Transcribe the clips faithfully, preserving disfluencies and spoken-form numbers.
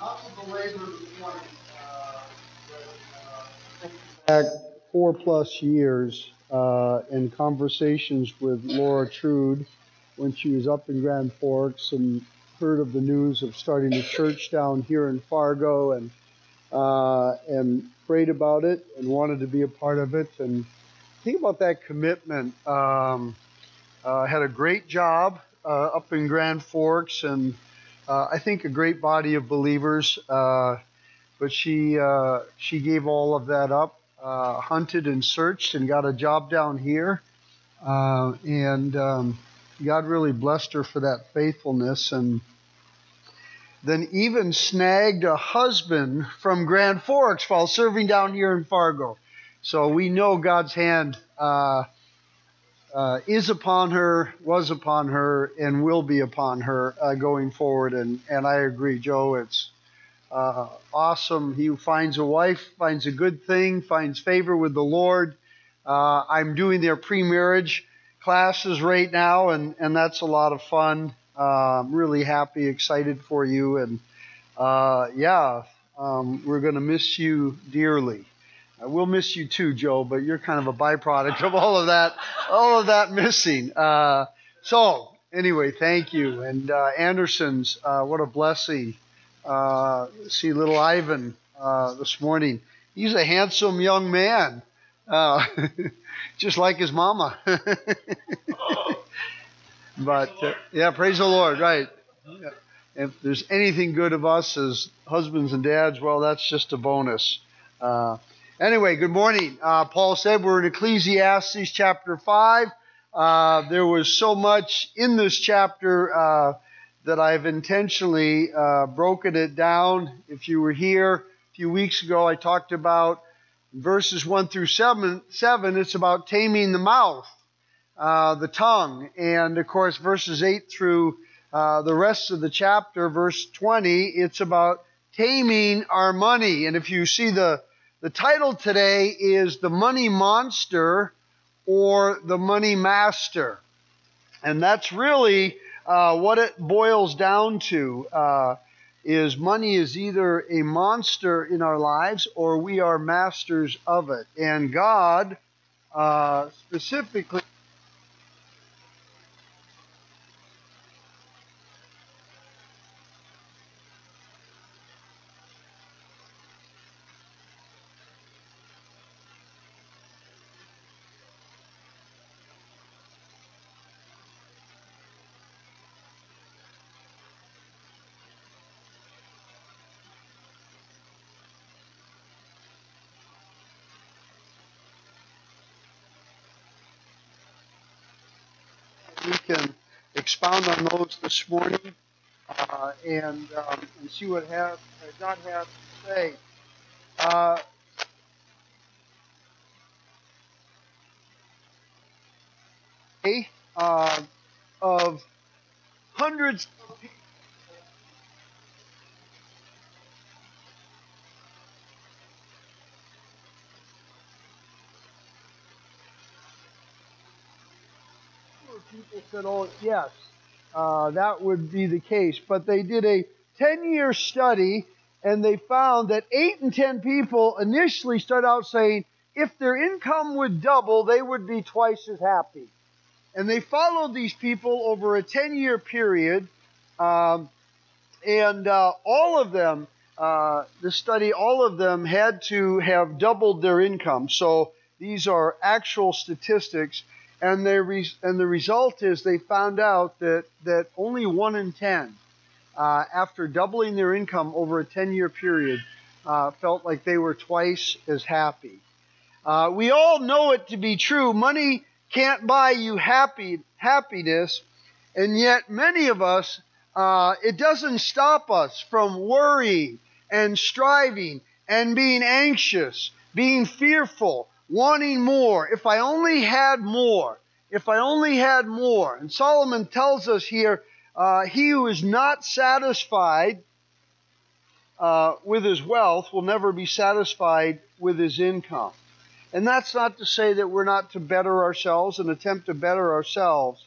Back four plus years uh, in conversations with Laura Trude when she was up in Grand Forks and heard of the news of starting a church down here in Fargo and uh, and prayed about it and wanted to be a part of it. And think about that commitment. Um, uh, had a great job uh, up in Grand Forks and uh, I think a great body of believers. Uh, but she uh, she gave all of that up, uh, hunted and searched, and got a job down here. Uh, and um, God really blessed her for that faithfulness, and then even snagged a husband from Grand Forks while serving down here in Fargo. So we know God's hand uh, uh, is upon her, was upon her, and will be upon her uh, going forward. And, and I agree, Joe. It's Uh, awesome. He who finds a wife finds a good thing, finds favor with the Lord. Uh, I'm doing their pre-marriage classes right now, and, and that's a lot of fun. Uh, I'm really happy, excited for you. And uh, yeah, um, we're going to miss you dearly. Uh, we'll miss you too, Joe, but you're kind of a byproduct of all of that, all of that missing. Uh, so anyway, thank you. And uh, Anderson's, uh, what a blessing. Uh, see little Ivan uh, this morning. He's a handsome young man, uh, just like his mama. But uh, yeah, praise the Lord, right? Yeah. If there's anything good of us as husbands and dads, well, that's just a bonus. Uh, anyway, good morning. Uh, Paul said we're in Ecclesiastes chapter five. Uh, there was so much in this chapter uh, that I've intentionally uh, broken it down. If you were here a few weeks ago, I talked about verses one through seven. Seven. It's about taming the mouth, uh, the tongue, and of course, verses eight through uh, the rest of the chapter, verse twenty. It's about taming our money. And if you see the the title today is the money monster or the money master, and that's really Uh, what it boils down to uh, is money is either a monster in our lives or we are masters of it. And God uh, specifically we can expound on those this morning uh, and, um, and see what have, God has to say. Uh, uh, of hundreds of people said, oh, yes, uh, that would be the case. But they did a ten-year study, and they found that eight in ten people initially start out saying if their income would double, they would be twice as happy. And they followed these people over a ten-year period, um, and uh, all of them, uh, the study, all of them had to have doubled their income. So these are actual statistics. And, re- and the result is they found out that, that only one in ten, uh, after doubling their income over a ten-year period, uh, felt like they were twice as happy. Uh, we all know it to be true. Money can't buy you happy happiness, and yet many of us, uh, it doesn't stop us from worrying and striving and being anxious, being fearful, wanting more. If I only had more, if I only had more. And Solomon tells us here, uh, he who is not satisfied uh, with his wealth will never be satisfied with his income. And that's not to say that we're not to better ourselves and attempt to better ourselves.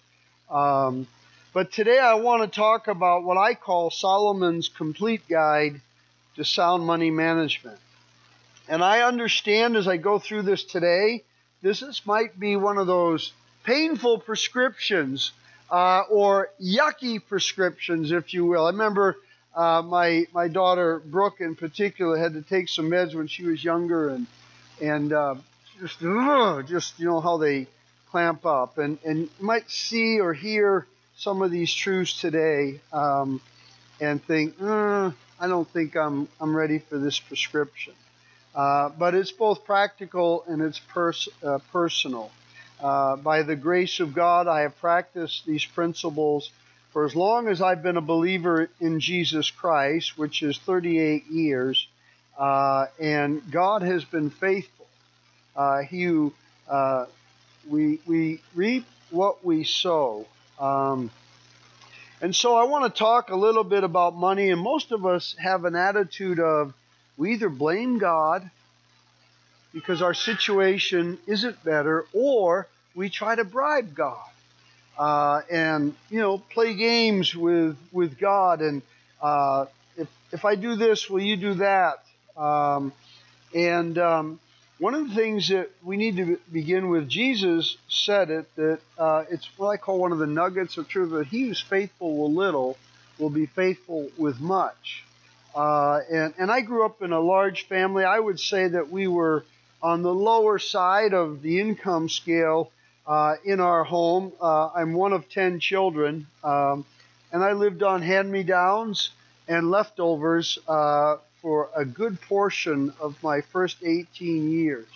Um, but today I want to talk about what I call Solomon's complete guide to sound money management. And I understand as I go through this today, this is, might be one of those painful prescriptions uh, or yucky prescriptions, if you will. I remember uh, my my daughter Brooke in particular had to take some meds when she was younger, and and uh, just ugh, just you know how they clamp up, and and you might see or hear some of these truths today um, and think, uh, I don't think I'm I'm ready for this prescription. Uh, but it's both practical and it's pers- uh, personal. Uh, by the grace of God, I have practiced these principles for as long as I've been a believer in Jesus Christ, which is thirty-eight years, uh, and God has been faithful. Uh, he, uh, we, we reap what we sow. Um, and so I want to talk a little bit about money, and most of us have an attitude of we either blame God because our situation isn't better, or we try to bribe God uh, and you know play games with with God. And uh, if if I do this, will you do that? Um, and um, one of the things that we need to begin with, Jesus said it, that uh, it's what I call one of the nuggets of truth, that he who's faithful with little will be faithful with much. Uh, and, and I grew up in a large family. I would say that we were on the lower side of the income scale uh, in our home. Uh, I'm one of ten children, um, and I lived on hand-me-downs and leftovers uh, for a good portion of my first eighteen years.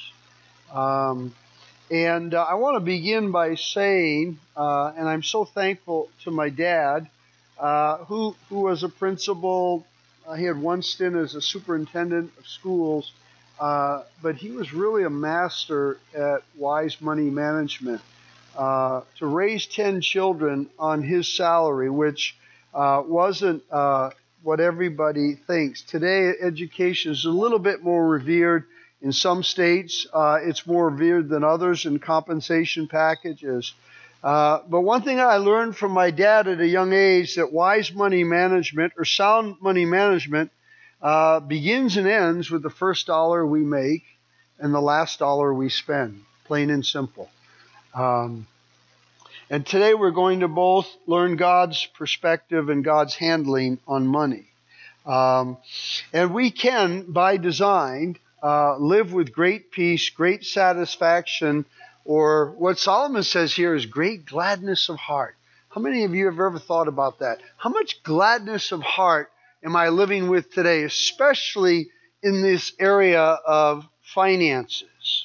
Um, and uh, I want to begin by saying, uh, and I'm so thankful to my dad, uh, who who was a principal. Uh, he had one stint as a superintendent of schools, uh, but he was really a master at wise money management. Uh, to raise ten children on his salary, which uh, wasn't uh, what everybody thinks. Today, education is a little bit more revered. In some states, uh, it's more revered than others in compensation packages. Uh, but one thing I learned from my dad at a young age, that wise money management or sound money management uh, begins and ends with the first dollar we make and the last dollar we spend, plain and simple. Um, and today we're going to both learn God's perspective and God's handling on money. Um, and we can, by design, uh, live with great peace, great satisfaction, or what Solomon says here is great gladness of heart. How many of you have ever thought about that? How much gladness of heart am I living with today, especially in this area of finances?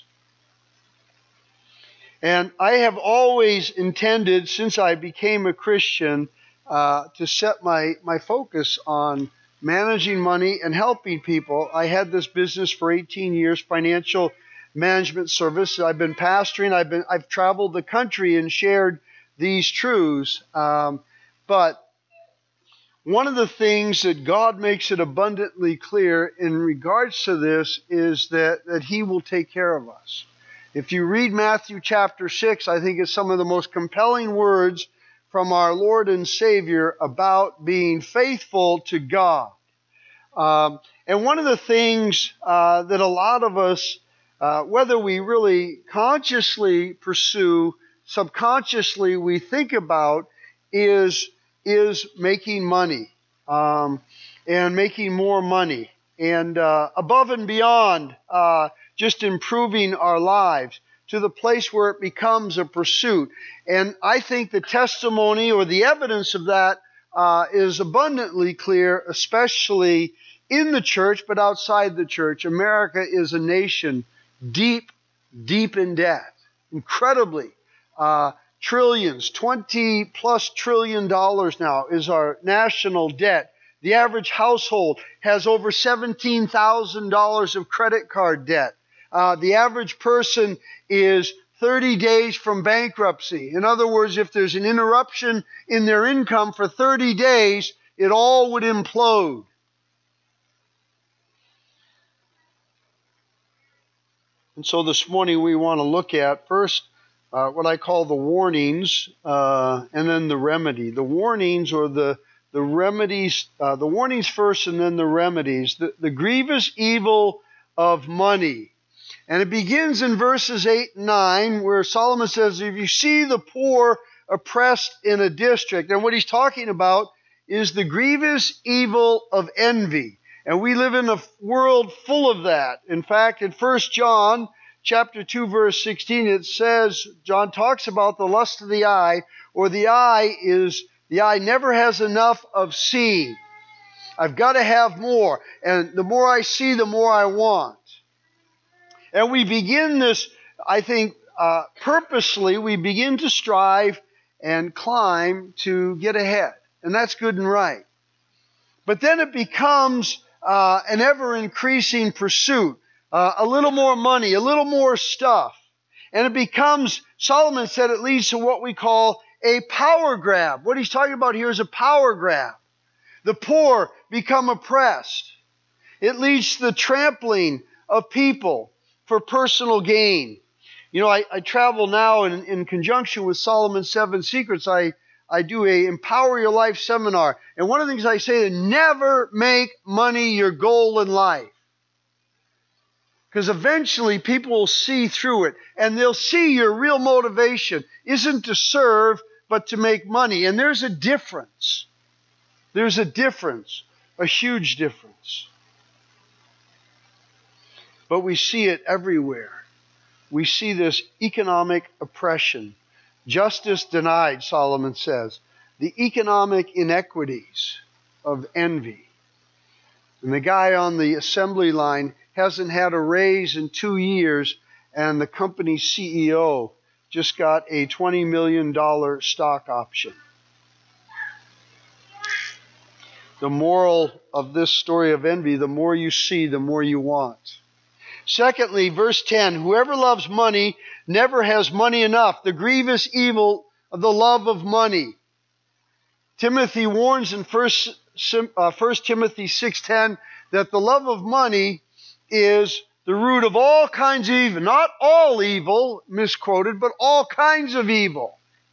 And I have always intended, since I became a Christian, uh, to set my, my focus on managing money and helping people. I had this business for eighteen years, financial management service. I've been pastoring. I've been I've traveled the country and shared these truths. Um, but one of the things that God makes it abundantly clear in regards to this is that, that he will take care of us. If you read Matthew chapter six, I think it's some of the most compelling words from our Lord and Savior about being faithful to God. Um, and one of the things uh, that a lot of us, uh, whether we really consciously pursue, subconsciously we think about, is, is making money um, and making more money. And uh, above and beyond uh, just improving our lives to the place where it becomes a pursuit. And I think the testimony or the evidence of that uh, is abundantly clear, especially in the church, but outside the church. America is a nation deep, deep in debt, incredibly. Uh, trillions, twenty plus trillion dollars now is our national debt. The average household has over seventeen thousand dollars of credit card debt. Uh, the average person is thirty days from bankruptcy. In other words, if there's an interruption in their income for thirty days, it all would implode. And so this morning we want to look at first uh, what I call the warnings uh, and then the remedy. The warnings or the, the remedies, uh, the warnings first and then the remedies. The, the grievous evil of money. And it begins in verses eight and nine, where Solomon says, if you see the poor oppressed in a district, and what he's talking about is the grievous evil of envy. And we live in a world full of that. In fact, in First John chapter two, verse sixteen, it says, John talks about the lust of the eye, or the eye is, the eye never has enough of seeing. I've got to have more. And the more I see, the more I want. And we begin this, I think, uh, purposely, we begin to strive and climb to get ahead. And that's good and right. But then it becomes uh, an ever-increasing pursuit. Uh, a little more money, a little more stuff. And it becomes, Solomon said, it leads to what we call a power grab. What he's talking about here is a power grab. The poor become oppressed. It leads to the trampling of people for personal gain. You know, I, I travel now in, in conjunction with Solomon's Seven Secrets. I, I do a Empower Your Life seminar. And one of the things I say is never make money your goal in life. Because eventually people will see through it. And they'll see your real motivation isn't to serve, but to make money. And there's a difference. There's a difference. A huge difference. But we see it everywhere. We see this economic oppression. Justice denied, Solomon says. The economic inequities of envy. And the guy on the assembly line hasn't had a raise in two years, and the company's C E O just got a twenty million dollars stock option. The moral of this story of envy, the more you see, the more you want. Secondly, verse ten, whoever loves money never has money enough. The grievous evil of the love of money. Timothy warns in First Timothy six ten that the love of money is the root of all kinds of evil. Not all evil, misquoted, but all kinds of evil.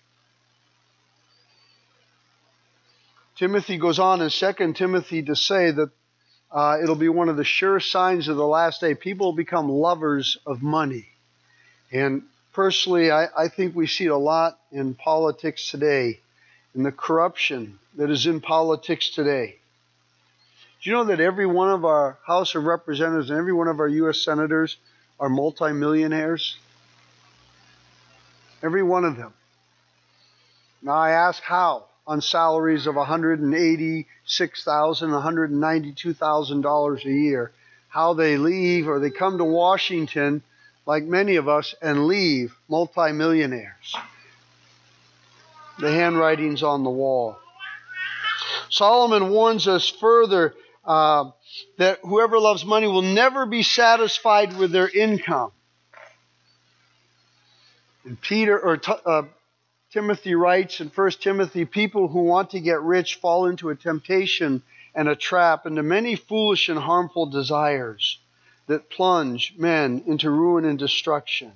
Timothy goes on in Second Timothy to say that Uh, it'll be one of the sure signs of the last day. People will become lovers of money. And personally, I, I think we see it a lot in politics today, in the corruption that is in politics today. Do you know that every one of our House of Representatives and every one of our U S senators are multimillionaires? Every one of them. Now I ask how? On salaries of one hundred eighty-six thousand dollars, one hundred ninety-two thousand dollars a year. How they leave, or they come to Washington, like many of us, and leave multimillionaires. The handwriting's on the wall. Solomon warns us further uh, that whoever loves money will never be satisfied with their income. And Peter, or uh, Timothy writes in First Timothy, people who want to get rich fall into a temptation and a trap, into many foolish and harmful desires that plunge men into ruin and destruction.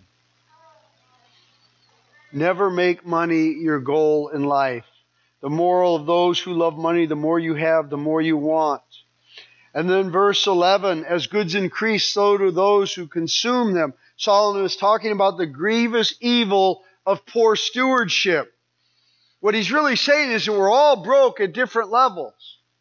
Never make money your goal in life. The moral of those who love money, the more you have, the more you want. And then verse eleven, as goods increase, so do those who consume them. Solomon is talking about the grievous evil of poor stewardship. What he's really saying is that we're all broke at different levels.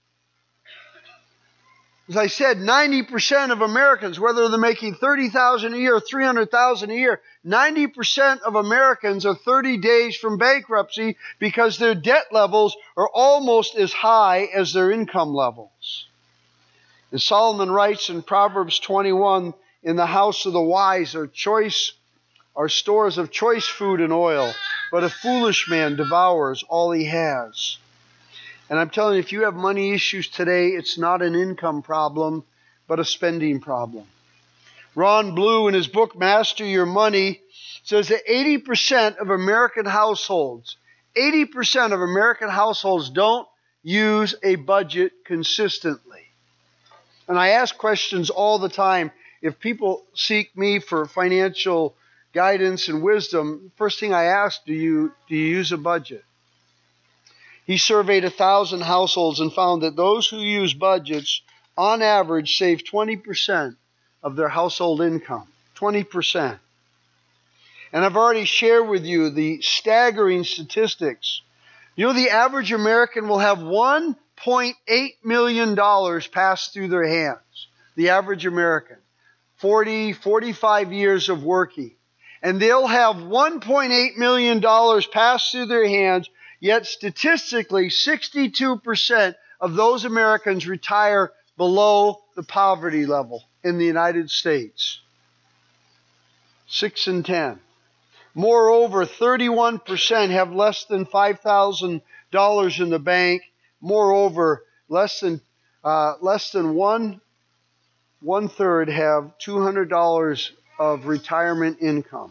As I said, ninety percent of Americans, whether they're making thirty thousand dollars a year or three hundred thousand dollars a year, ninety percent of Americans are thirty days from bankruptcy because their debt levels are almost as high as their income levels. And Solomon writes in Proverbs twenty-one, in the house of the wise are choice are stores of choice food and oil, but a foolish man devours all he has. And I'm telling you, if you have money issues today, it's not an income problem, but a spending problem. Ron Blue, in his book, Master Your Money, says that eighty percent of American households, eighty percent of American households don't use a budget consistently. And I ask questions all the time. If people seek me for financial guidance and wisdom, first thing I ask, do you do you use a budget? He surveyed a thousand households and found that those who use budgets on average save twenty percent of their household income. twenty percent. And I've already shared with you the staggering statistics. You know, the average American will have one point eight million dollars pass through their hands. The average American. forty, forty-five years of working. And they'll have one point eight million dollars pass through their hands, yet statistically, sixty-two percent of those Americans retire below the poverty level in the United States. Six in ten. Moreover, thirty-one percent have less than five thousand dollars in the bank. Moreover, less than uh, less than one one third have two hundred dollars of retirement income.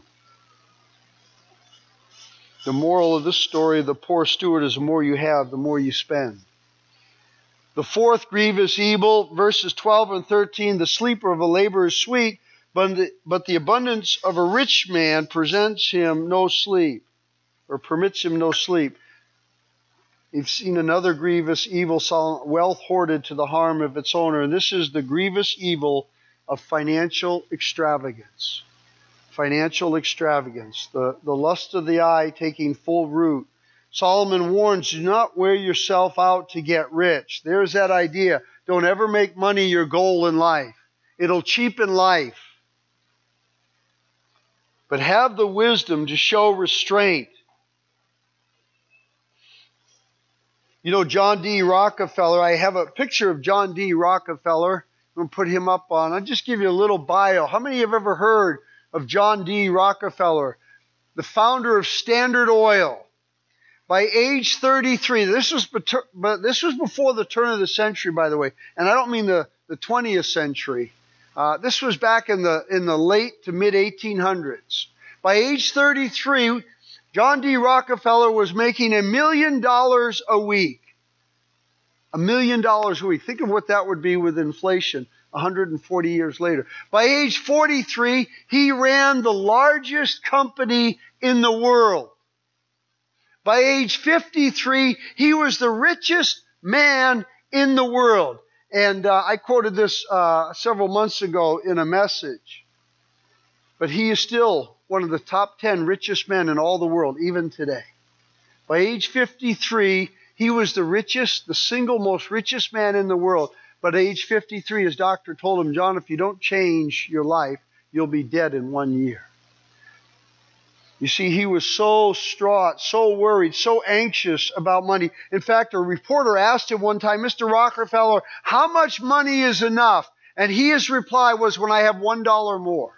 The moral of this story, the poor steward, is the more you have, the more you spend. The fourth grievous evil, verses twelve and thirteen, the sleeper of a laborer is sweet, but the, but the abundance of a rich man presents him no sleep, or permits him no sleep. You've seen another grievous evil, wealth hoarded to the harm of its owner, and this is the grievous evil of financial extravagance. Financial extravagance, the, the lust of the eye taking full root. Solomon warns, do not wear yourself out to get rich. There's that idea. Don't ever make money your goal in life. It'll cheapen life. But have the wisdom to show restraint. You know, John D. Rockefeller, I have a picture of John D. Rockefeller. I'm going to put him up on. I'll just give you a little bio. How many have ever heard of John D. Rockefeller, the founder of Standard Oil? By age thirty-three, this was, but this was before the turn of the century, by the way, and I don't mean the, the twentieth century. Uh, this was back in the in the late to mid eighteen hundreds. By age thirty-three, John D. Rockefeller was making a million dollars a week. A million dollars a week. Think of what that would be with inflation one hundred forty years later. By age forty-three, he ran the largest company in the world. By age fifty-three, he was the richest man in the world. And uh, I quoted this uh, several months ago in a message. But he is still one of the top ten richest men in all the world, even today. By age fifty-three, he was the richest, the single most richest man in the world. But at age fifty-three, his doctor told him, John, if you don't change your life, you'll be dead in one year. You see, he was so distraught, so worried, so anxious about money. In fact, a reporter asked him one time, Mister Rockefeller, how much money is enough? And he, his reply was, when I have one dollar more.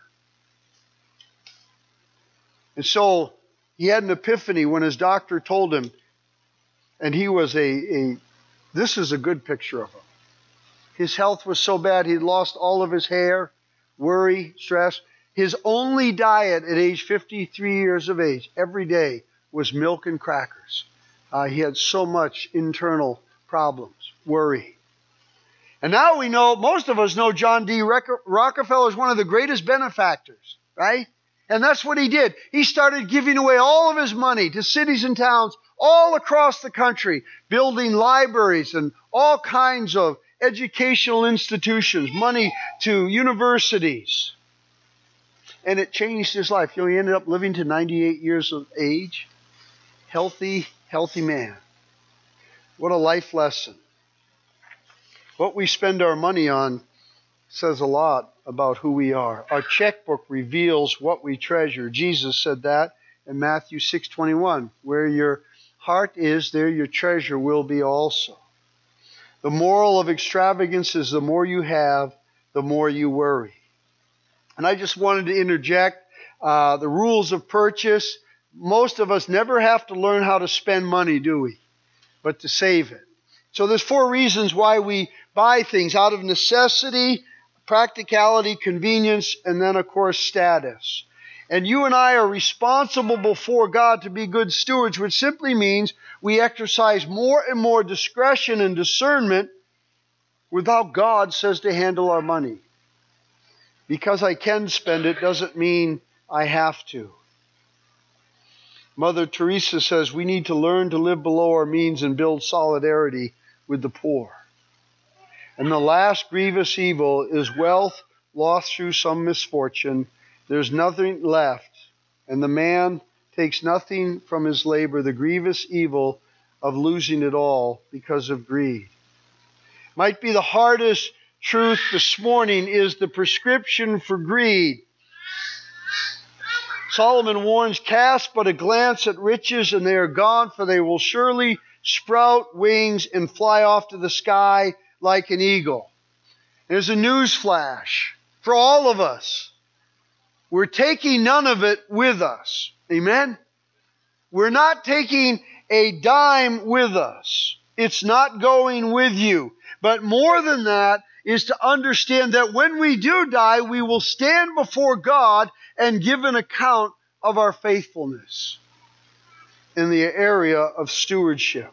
And so he had an epiphany when his doctor told him, and he was a, a this is a good picture of him. His health was so bad, he'd lost all of his hair, worry, stress. His only diet at age fifty-three years of age, every day, was milk and crackers. Uh, he had so much internal problems, worry. And now we know, most of us know John D. Rockefeller is one of the greatest benefactors, right? And that's what he did. He started giving away all of his money to cities and towns all across the country, building libraries and all kinds of educational institutions, money to universities. And it changed his life. You know, he ended up living to ninety-eight years of age. Healthy, healthy man. What a life lesson. What we spend our money on says a lot about who we are. Our checkbook reveals what we treasure. Jesus said that in Matthew six twenty-one. Where your heart is, there your treasure will be also. The moral of extravagance is the more you have, the more you worry. And I just wanted to interject uh, the rules of purchase. Most of us never have to learn how to spend money, do we? But to save it. So there's four reasons why we buy things: out of necessity, practicality, convenience, and then, of course, status. And you and I are responsible before God to be good stewards, which simply means we exercise more and more discretion and discernment with how God says to handle our money. Because I can spend it doesn't mean I have to. Mother Teresa says we need to learn to live below our means and build solidarity with the poor. And the last grievous evil is wealth lost through some misfortune. There's nothing left, and the man takes nothing from his labor, the grievous evil of losing it all because of greed. Might be the hardest truth this morning is the prescription for greed. Solomon warns, cast but a glance at riches and they are gone, for they will surely sprout wings and fly off to the sky like an eagle. There's a news flash for all of us. We're taking none of it with us. Amen? We're not taking a dime with us. It's not going with you. But more than that is to understand that when we do die, we will stand before God and give an account of our faithfulness in the area of stewardship.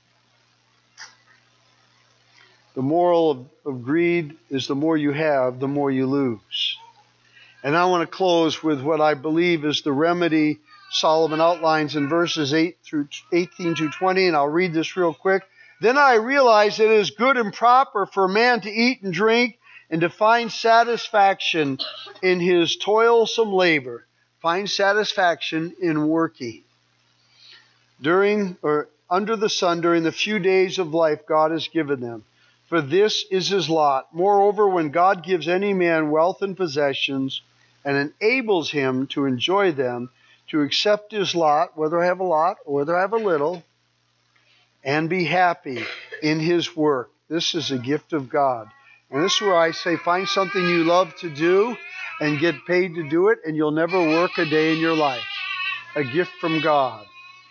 The moral of, of greed is the more you have, the more you lose. And I want to close with what I believe is the remedy Solomon outlines in verses eight through eighteen to twenty, and I'll read this real quick. Then I realized it is good and proper for a man to eat and drink and to find satisfaction in his toilsome labor. Find satisfaction in working. During or under the sun, during the few days of life God has given them. For this is his lot. Moreover, when God gives any man wealth and possessions and enables him to enjoy them, to accept his lot, whether I have a lot or whether I have a little, and be happy in his work. This is a gift of God. And this is where I say, find something you love to do and get paid to do it, and you'll never work a day in your life. A gift from God.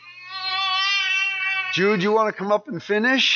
Jude, you want to come up and finish?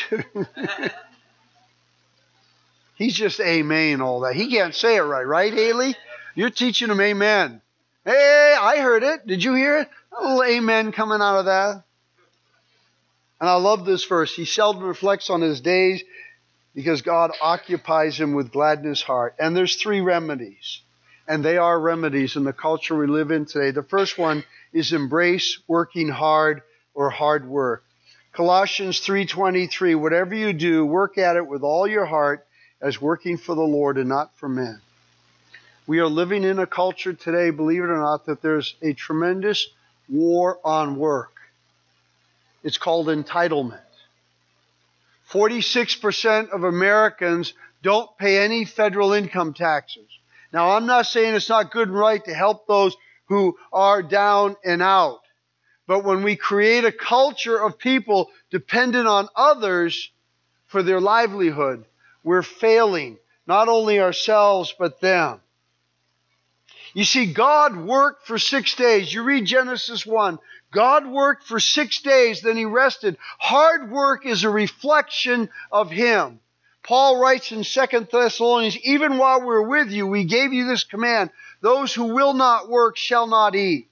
He's just amen all that. He can't say it right, right, Haley? You're teaching him amen. Hey, I heard it. Did you hear it? A little amen coming out of that. And I love this verse. He seldom reflects on his days because God occupies him with gladness heart. And there's three remedies. And they are remedies in the culture we live in today. The first one is embrace working hard or hard work. Colossians three twenty-three, whatever you do, work at it with all your heart as working for the Lord and not for men. We are living in a culture today, believe it or not, that there's a tremendous war on work. It's called entitlement. forty-six percent of Americans don't pay any federal income taxes. Now, I'm not saying it's not good and right to help those who are down and out. But when we create a culture of people dependent on others for their livelihood, we're failing not only ourselves but them. You see, God worked for six days. You read Genesis one. God worked for six days, then he rested. Hard work is a reflection of him. Paul writes in Second Thessalonians, even while we're with you, we gave you this command, those who will not work shall not eat.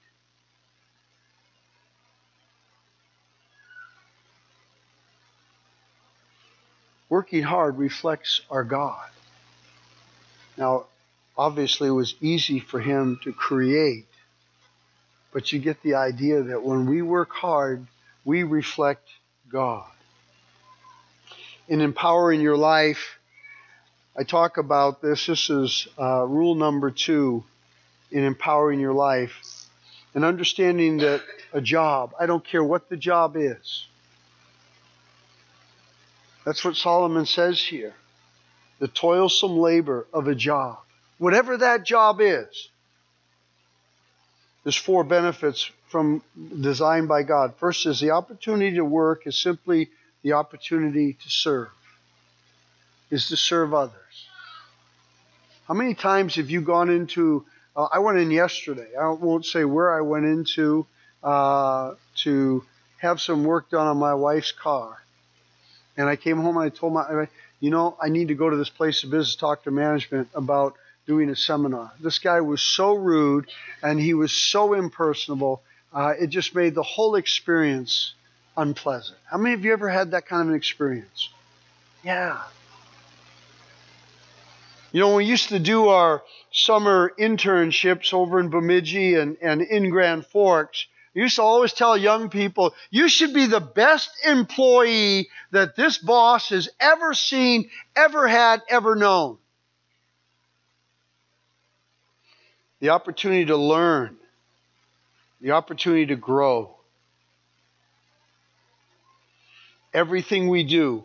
Working hard reflects our God. Now, obviously, it was easy for him to create. But you get the idea that when we work hard, we reflect God. In empowering your life, I talk about this. This is uh, rule number two in empowering your life. And understanding that a job, I don't care what the job is. That's what Solomon says here. The toilsome labor of a job. Whatever that job is. There's four benefits from designed by God. First is the opportunity to work is simply the opportunity to serve. Is to serve others. How many times have you gone into, uh, I went in yesterday, I won't say where I went into, uh, to have some work done on my wife's car. And I came home and I told my, you know, I need to go to this place of business, talk to management about doing a seminar. This guy was so rude and he was so impersonable. Uh, it just made the whole experience unpleasant. How many of you ever had that kind of an experience? Yeah. You know, we used to do our summer internships over in Bemidji and, and in Grand Forks. I used to always tell young people, you should be the best employee that this boss has ever seen, ever had, ever known. The opportunity to learn, the opportunity to grow. Everything we do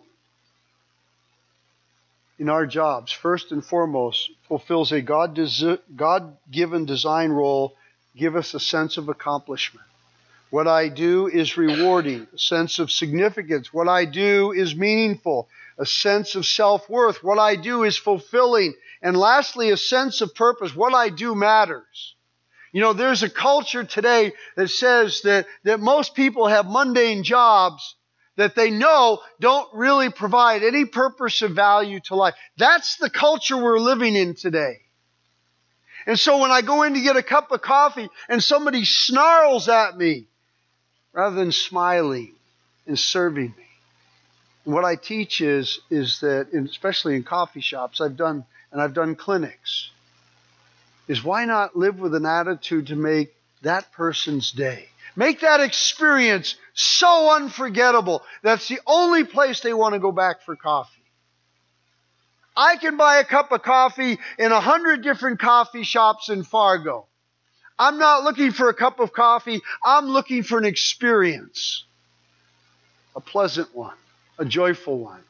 in our jobs, first and foremost, fulfills a God desi- God-given design role, give us a sense of accomplishment. What I do is rewarding, a sense of significance. What I do is meaningful, a sense of self-worth. What I do is fulfilling. And lastly, a sense of purpose. What I do matters. You know, there's a culture today that says that, that most people have mundane jobs that they know don't really provide any purpose or value to life. That's the culture we're living in today. And so when I go in to get a cup of coffee and somebody snarls at me, rather than smiling and serving me. And what I teach is, is that, in, especially in coffee shops, I've done, and I've done clinics, is why not live with an attitude to make that person's day? Make that experience so unforgettable. That's the only place they want to go back for coffee. I can buy a cup of coffee in a hundred different coffee shops in Fargo. I'm not looking for a cup of coffee. I'm looking for an experience. A pleasant one. A joyful one.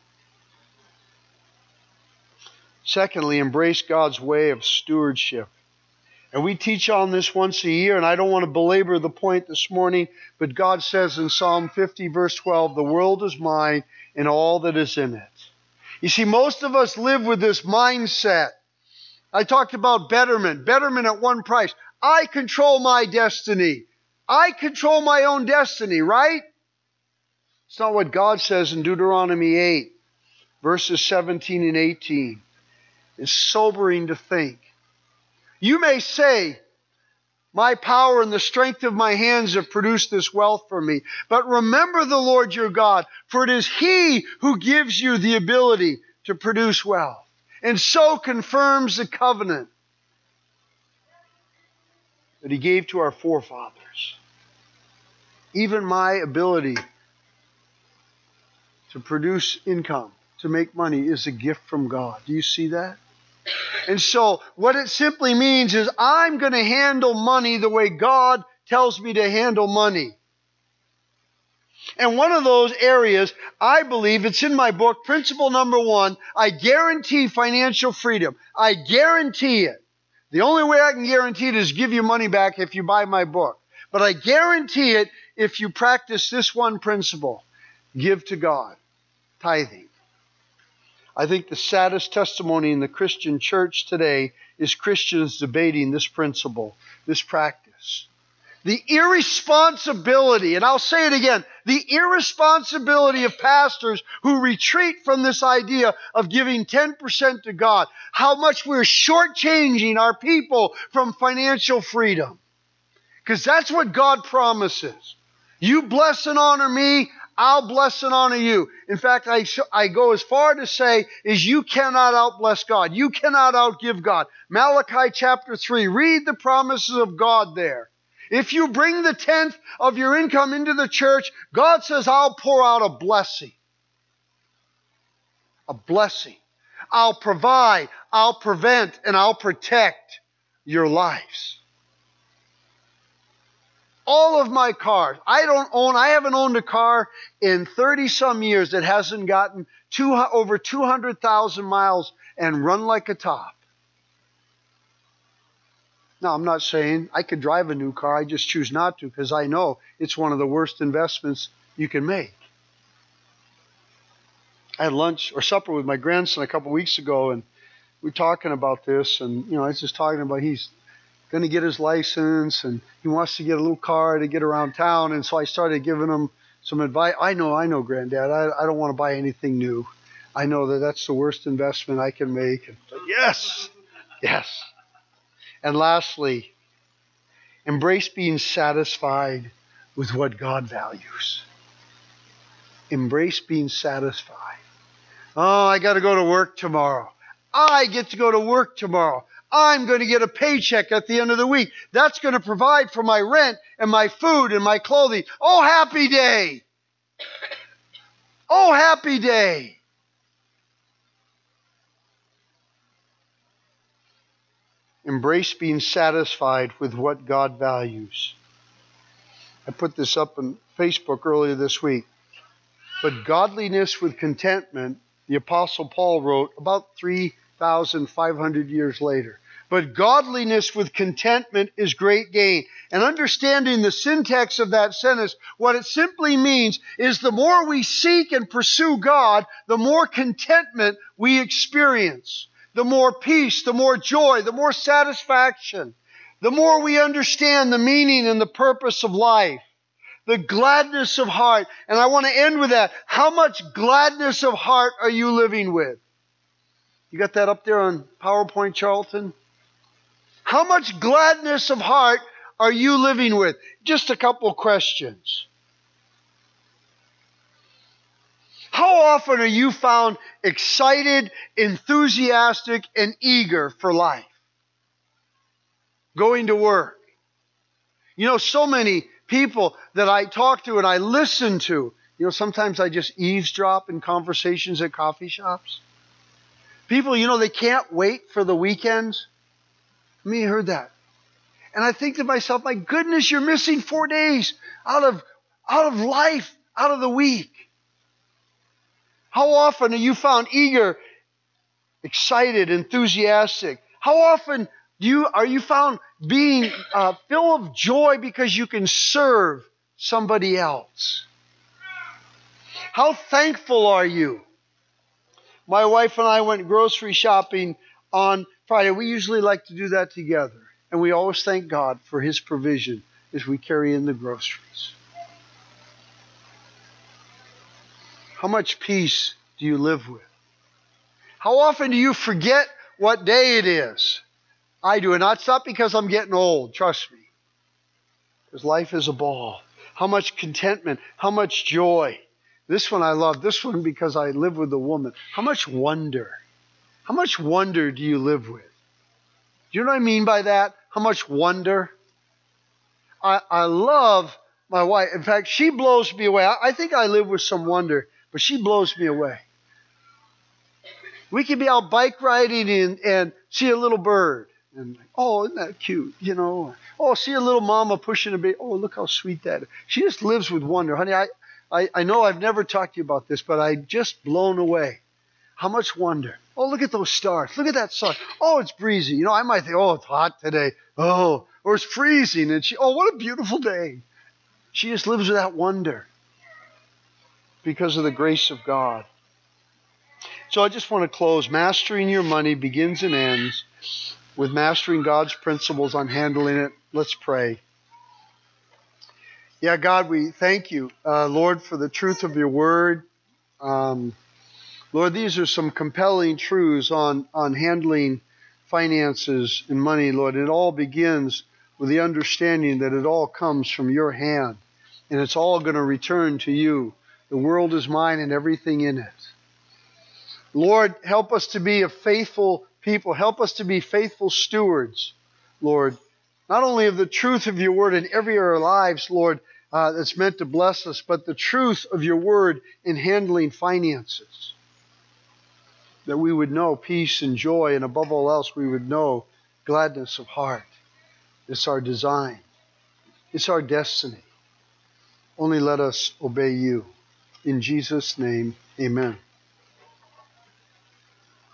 Secondly, embrace God's way of stewardship. And we teach on this once a year, and I don't want to belabor the point this morning, but God says in Psalm fifty, verse twelve, the world is mine and all that is in it. You see, most of us live with this mindset. I talked about betterment. Betterment at one price. I control my destiny. I control my own destiny, right? It's not what God says in Deuteronomy eight, verses seventeen and eighteen. It's sobering to think. You may say, my power and the strength of my hands have produced this wealth for me. But remember the Lord your God, for it is He who gives you the ability to produce wealth, and so confirms the covenant that He gave to our forefathers. Even my ability to produce income, to make money, is a gift from God. Do you see that? And so what it simply means is I'm going to handle money the way God tells me to handle money. And one of those areas, I believe, it's in my book, principle number one, I guarantee financial freedom. I guarantee it. The only way I can guarantee it is give you money back if you buy my book. But I guarantee it if you practice this one principle. Give to God. Tithing. I think the saddest testimony in the Christian church today is Christians debating this principle, this practice. The irresponsibility, and I'll say it again, the irresponsibility of pastors who retreat from this idea of giving ten percent to God. How much we're shortchanging our people from financial freedom. Because that's what God promises. You bless and honor me, I'll bless and honor you. In fact, I, I go as far to say is you cannot outbless God. You cannot outgive God. Malachi chapter three, read the promises of God there. If you bring the tenth of your income into the church, God says, I'll pour out a blessing. A blessing. I'll provide, I'll prevent, and I'll protect your lives. All of my cars, I don't own, I haven't owned a car in thirty some years that hasn't gotten two, over two hundred thousand miles and run like a top. Now, I'm not saying I could drive a new car. I just choose not to because I know it's one of the worst investments you can make. I had lunch or supper with my grandson a couple weeks ago, and we were talking about this. And, you know, I was just talking about he's going to get his license, and he wants to get a little car to get around town. And so I started giving him some advice. I know, I know, Granddad, I, I don't want to buy anything new. I know that that's the worst investment I can make. And, yes, yes. And lastly, embrace being satisfied with what God values. Embrace being satisfied. Oh, I got to go to work tomorrow. I get to go to work tomorrow. I'm going to get a paycheck at the end of the week. That's going to provide for my rent and my food and my clothing. Oh, happy day. Oh, happy day. Embrace being satisfied with what God values. I put this up on Facebook earlier this week. But godliness with contentment, the Apostle Paul wrote about three thousand five hundred years later. But godliness with contentment is great gain. And understanding the syntax of that sentence, what it simply means is the more we seek and pursue God, the more contentment we experience. The more peace, the more joy, the more satisfaction. The more we understand the meaning and the purpose of life. The gladness of heart. And I want to end with that. How much gladness of heart are you living with? You got that up there on PowerPoint, Charlton? How much gladness of heart are you living with? Just a couple questions. How often are you found excited, enthusiastic, and eager for life? Going to work. You know, so many people that I talk to and I listen to, you know, sometimes I just eavesdrop in conversations at coffee shops. People, you know, they can't wait for the weekends. I mean, you heard that. And I think to myself, my goodness, you're missing four days out of, out of life, out of the week. How often are you found eager, excited, enthusiastic? How often do you, are you found being uh, full of joy because you can serve somebody else? How thankful are you? My wife and I went grocery shopping on Friday. We usually like to do that together. And we always thank God for His provision as we carry in the groceries. How much peace do you live with? How often do you forget what day it is? I do. And that's not because I'm getting old, trust me. Because life is a ball. How much contentment, how much joy. This one I love. This one because I live with a woman. How much wonder. How much wonder do you live with? Do you know what I mean by that? How much wonder? I, I love my wife. In fact, she blows me away. I, I think I live with some wonder, but she blows me away. We can be out bike riding and, and see a little bird. And oh, isn't that cute? You know, oh, see a little mama pushing a baby. Oh, look how sweet that is. She just lives with wonder. Honey, I, I, I know I've never talked to you about this, but I'm just blown away. How much wonder. Oh, look at those stars. Look at that sun. Oh, it's breezy. You know, I might think, oh, it's hot today. Oh, or it's freezing. And she, oh, what a beautiful day. She just lives with that wonder because of the grace of God. So I just want to close. Mastering your money begins and ends with mastering God's principles on handling it. Let's pray. Yeah, God, we thank you, uh, Lord, for the truth of your word. Um, Lord, these are some compelling truths on, on handling finances and money, Lord. It all begins with the understanding that it all comes from your hand, and it's all going to return to you. The world is mine and everything in it. Lord, help us to be a faithful people. Help us to be faithful stewards, Lord, not only of the truth of your word in every area of our lives, Lord, uh, that's meant to bless us, but the truth of your word in handling finances. That we would know peace and joy, and above all else, we would know gladness of heart. It's our design. It's our destiny. Only let us obey you. In Jesus' name, amen.